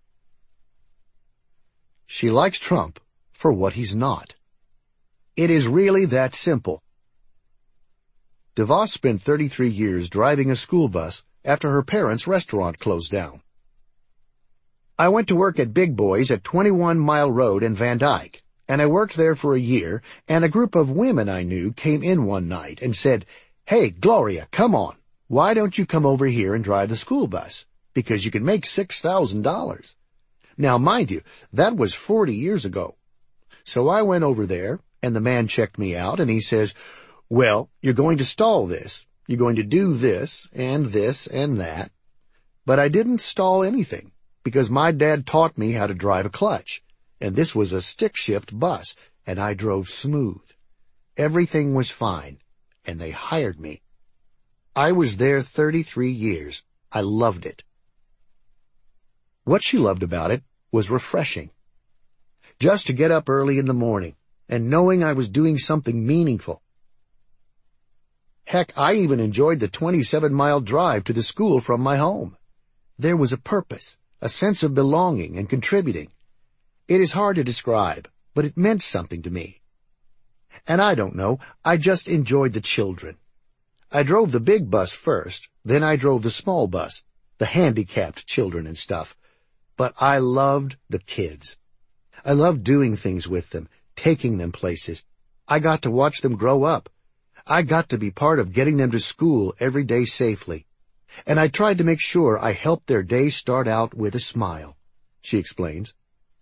She likes Trump for what he's not. It is really that simple. DeVos spent 33 years driving a school bus after her parents' restaurant closed down. I went to work at Big Boys at 21 Mile Road in Van Dyke, and I worked there for a year, and a group of women I knew came in one night and said, "Hey, Gloria, come on. Why don't you come over here and drive the school bus? Because you can make $6,000. Now, mind you, that was 40 years ago. So I went over there, and the man checked me out, and he says, "Well, you're going to stall this. You're going to do this and that." But I didn't stall anything, because my dad taught me how to drive a clutch, and this was a stick-shift bus, and I drove smooth. Everything was fine, and they hired me. I was there 33 years. I loved it. What she loved about it was refreshing. Just to get up early in the morning, and knowing I was doing something meaningful. Heck, I even enjoyed the 27-mile drive to the school from my home. There was a purpose, a sense of belonging and contributing. It is hard to describe, but it meant something to me. And I don't know, I just enjoyed the children. I drove the big bus first, then I drove the small bus, the handicapped children and stuff. But I loved the kids. I loved doing things with them, taking them places. I got to watch them grow up. I got to be part of getting them to school every day safely. And I tried to make sure I helped their day start out with a smile, she explains.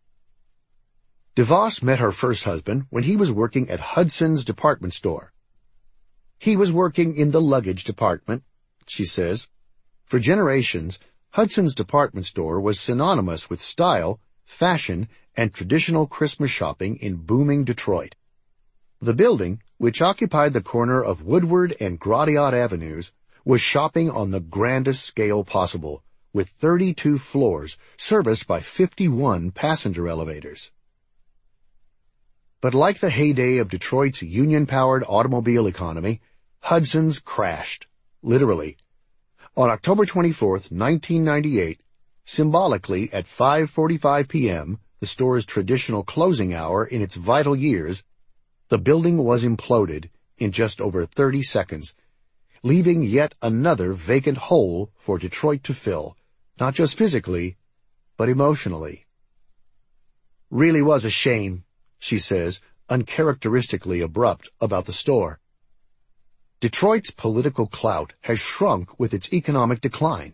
DeVos met her first husband when he was working at Hudson's department store. He was working in the luggage department, she says. For generations, Hudson's department store was synonymous with style, fashion, and traditional Christmas shopping in booming Detroit. The building, which occupied the corner of Woodward and Gratiot Avenues, was shopping on the grandest scale possible, with 32 floors serviced by 51 passenger elevators. But like the heyday of Detroit's union-powered automobile economy, Hudson's crashed, literally. On October 24th, 1998, symbolically at 5:45 p.m., the store's traditional closing hour in its vital years, the building was imploded in just over 30 seconds, leaving yet another vacant hole for Detroit to fill, not just physically, but emotionally. Really was a shame, she says, uncharacteristically abrupt about the store. Detroit's political clout has shrunk with its economic decline.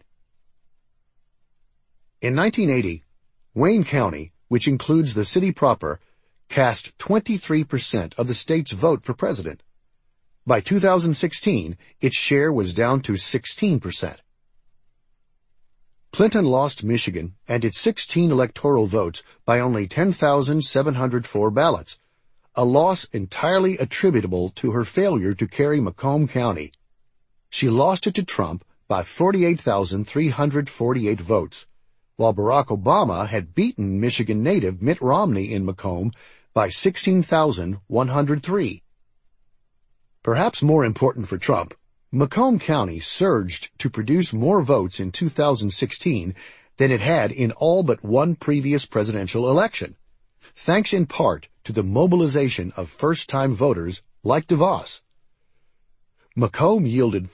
In 1980, Wayne County, which includes the city proper, cast 23% of the state's vote for president. By 2016, its share was down to 16%. Clinton lost Michigan and its 16 electoral votes by only 10,704 ballots, a loss entirely attributable to her failure to carry Macomb County. She lost it to Trump by 48,348 votes, while Barack Obama had beaten Michigan native Mitt Romney in Macomb by 16,103. Perhaps more important for Trump, Macomb County surged to produce more votes in 2016 than it had in all but one previous presidential election, thanks in part to the mobilization of first-time voters like DeVos. Macomb yielded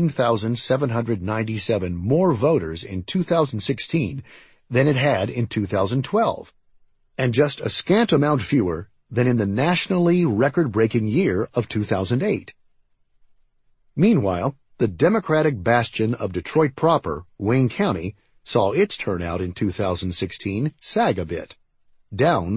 13,797 more voters in 2016 than it had in 2012, and just a scant amount fewer than in the nationally record-breaking year of 2008. Meanwhile, the Democratic bastion of Detroit proper, Wayne County, saw its turnout in 2016 sag a bit, down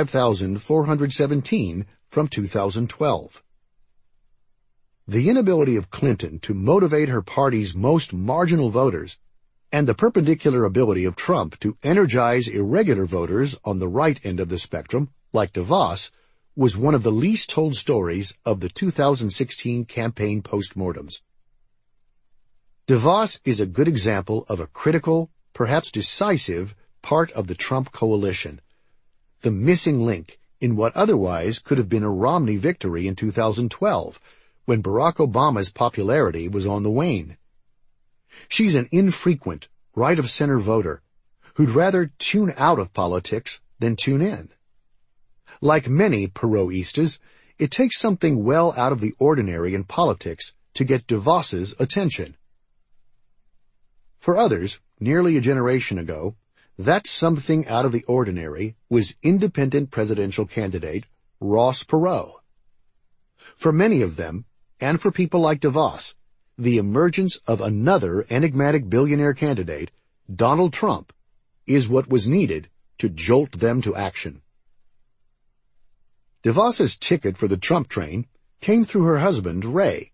35,417 from 2012. The inability of Clinton to motivate her party's most marginal voters and the perpendicular ability of Trump to energize irregular voters on the right end of the spectrum, like DeVos, was one of the least told stories of the 2016 campaign postmortems. DeVos is a good example of a critical, perhaps decisive, part of the Trump coalition, the missing link in what otherwise could have been a Romney victory in 2012, when Barack Obama's popularity was on the wane. She's an infrequent, right-of-center voter who'd rather tune out of politics than tune in. Like many Perotistas, it takes something well out of the ordinary in politics to get DeVos's attention. For others, nearly a generation ago, that something out of the ordinary was independent presidential candidate Ross Perot. For many of them, and for people like DeVos, the emergence of another enigmatic billionaire candidate, Donald Trump, is what was needed to jolt them to action. DeVos's ticket for the Trump train came through her husband, Ray.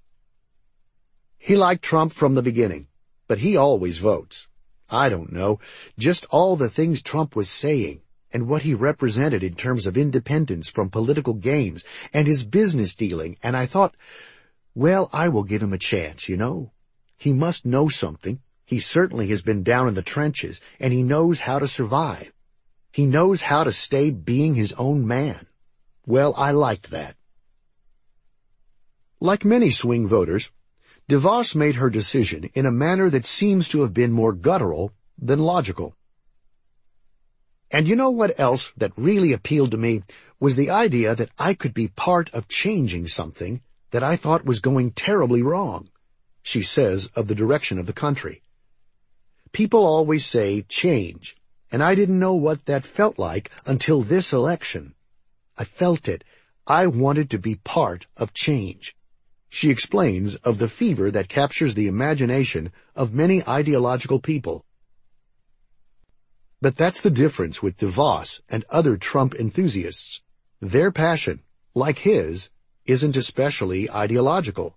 He liked Trump from the beginning, but he always votes. I don't know, just all the things Trump was saying and what he represented in terms of independence from political games and his business dealing, and I thought, well, I will give him a chance, you know. He must know something. He certainly has been down in the trenches, and he knows how to survive. He knows how to stay being his own man. Well, I liked that. Like many swing voters, DeVos made her decision in a manner that seems to have been more guttural than logical. And you know what else that really appealed to me was the idea that I could be part of changing something that I thought was going terribly wrong, she says of the direction of the country. People always say change, and I didn't know what that felt like until this election. I felt it. I wanted to be part of change. She explains of the fever that captures the imagination of many ideological people. But that's the difference with DeVos and other Trump enthusiasts. Their passion, like his, isn't especially ideological.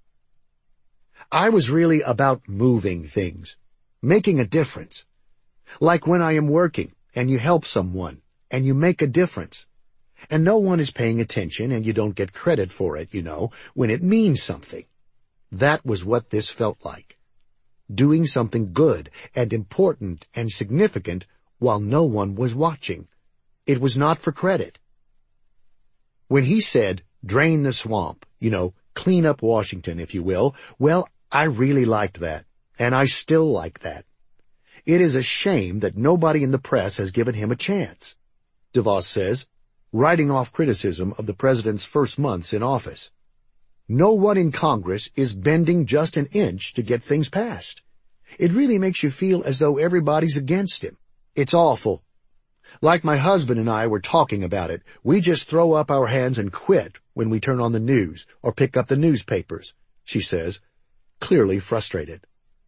I was really about moving things, making a difference. Like when I am working and you help someone and you make a difference. And no one is paying attention and you don't get credit for it, you know, when it means something. That was what this felt like. Doing something good and important and significant while no one was watching. It was not for credit. When he said, drain the swamp, you know, clean up Washington, if you will, well, I really liked that. And I still like that. It is a shame that nobody in the press has given him a chance, DeVos says, writing off criticism of the president's first months in office. No one in Congress is bending just an inch to get things passed. It really makes you feel as though everybody's against him. It's awful. Like my husband and I were talking about it, we just throw up our hands and quit when we turn on the news or pick up the newspapers, she says, clearly frustrated.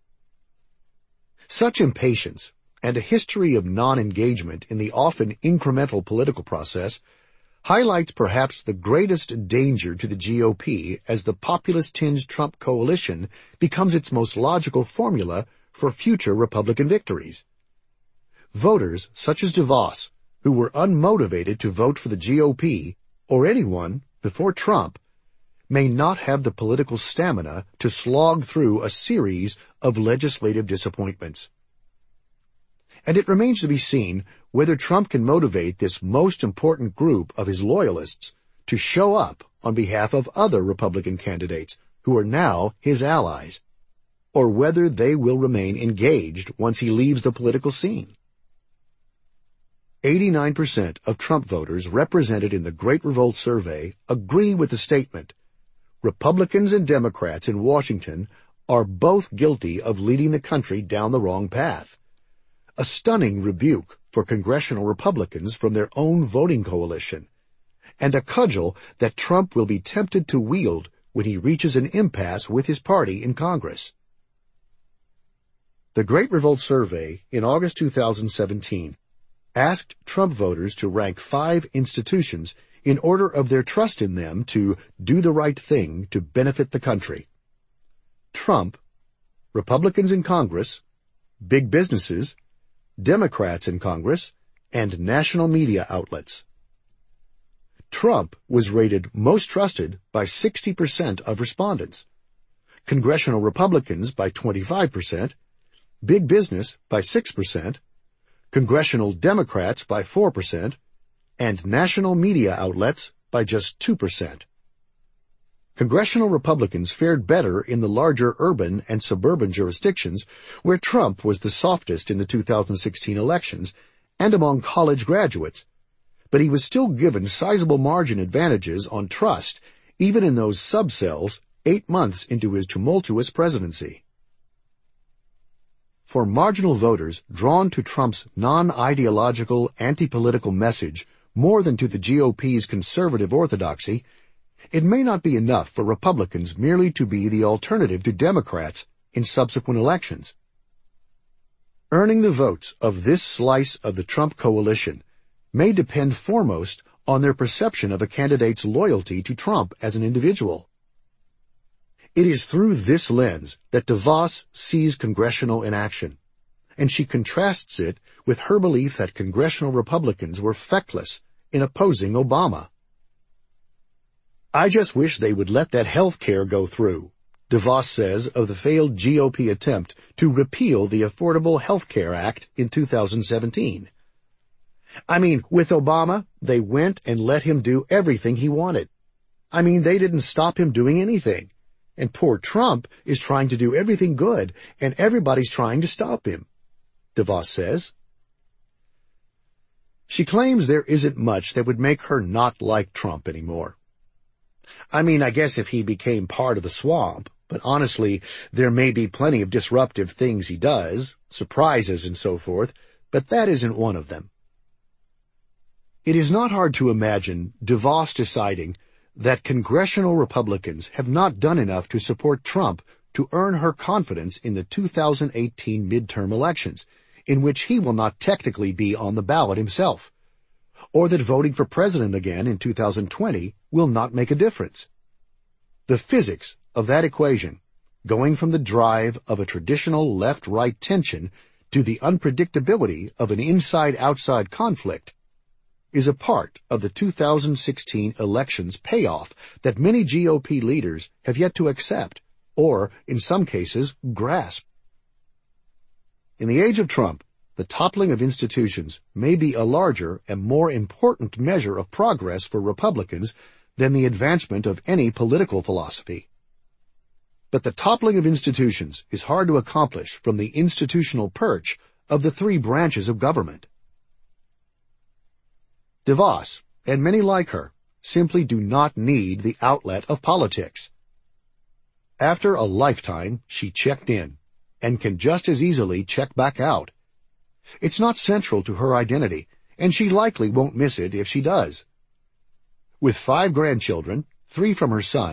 Such impatience and a history of non-engagement in the often incremental political process highlights perhaps the greatest danger to the GOP as the populist-tinged Trump coalition becomes its most logical formula for future Republican victories. Voters such as DeVos, who were unmotivated to vote for the GOP or anyone before Trump, may not have the political stamina to slog through a series of legislative disappointments. And it remains to be seen whether Trump can motivate this most important group of his loyalists to show up on behalf of other Republican candidates who are now his allies, or whether they will remain engaged once he leaves the political scene. 89% of Trump voters represented in the Great Revolt survey agree with the statement, Republicans and Democrats in Washington are both guilty of leading the country down the wrong path. A stunning rebuke for congressional Republicans from their own voting coalition, and a cudgel that Trump will be tempted to wield when he reaches an impasse with his party in Congress. The Great Revolt survey in August 2017 asked Trump voters to rank 5 institutions in order of their trust in them to do the right thing to benefit the country. Trump, Republicans in Congress, big businesses, Democrats in Congress, and national media outlets. Trump was rated most trusted by 60% of respondents, congressional Republicans by 25%, big business by 6%, congressional Democrats by 4%, and national media outlets by just 2%. Congressional Republicans fared better in the larger urban and suburban jurisdictions where Trump was the softest in the 2016 elections and among college graduates, but he was still given sizable margin advantages on trust even in those subcells 8 months into his tumultuous presidency. For marginal voters drawn to Trump's non-ideological, anti-political message more than to the GOP's conservative orthodoxy, it may not be enough for Republicans merely to be the alternative to Democrats in subsequent elections. Earning the votes of this slice of the Trump coalition may depend foremost on their perception of a candidate's loyalty to Trump as an individual. It is through this lens that DeVos sees congressional inaction, and she contrasts it with her belief that congressional Republicans were feckless in opposing Obama. I just wish they would let that health care go through, DeVos says of the failed GOP attempt to repeal the Affordable Health Care Act in 2017. I mean, with Obama, they went and let him do everything he wanted. I mean, they didn't stop him doing anything. And poor Trump is trying to do everything good, and everybody's trying to stop him, DeVos says. She claims there isn't much that would make her not like Trump anymore. I mean, I guess if he became part of the swamp, but honestly, there may be plenty of disruptive things he does, surprises and so forth, but that isn't one of them. It is not hard to imagine DeVos deciding that congressional Republicans have not done enough to support Trump to earn her confidence in the 2018 midterm elections, in which he will not technically be on the ballot himself, or that voting for president again in 2020 will not make a difference. The physics of that equation, going from the drive of a traditional left-right tension to the unpredictability of an inside-outside conflict, is a part of the 2016 election's payoff that many GOP leaders have yet to accept, or, in some cases, grasp. In the age of Trump, the toppling of institutions may be a larger and more important measure of progress for Republicans than the advancement of any political philosophy. But the toppling of institutions is hard to accomplish from the institutional perch of the 3 branches of government. DeVos, and many like her, simply do not need the outlet of politics. After a lifetime, she checked in, and can just as easily check back out. It's not central to her identity, and she likely won't miss it if she does. With 5 grandchildren, 3 from her son,